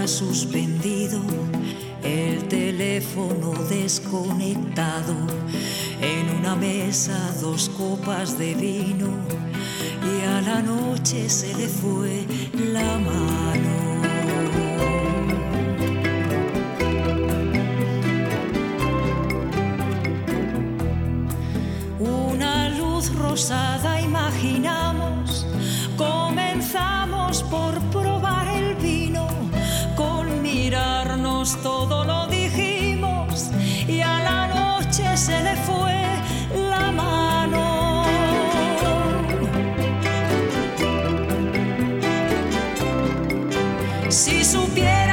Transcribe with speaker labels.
Speaker 1: suspendido, el teléfono desconectado, en una mesa 2 copas de vino y a la noche se le fue la mano. Una luz rosada imaginamos, comenzamos por probar el vino, con mirarnos todo lo dijimos y a la noche se le fue la mano. Si supiera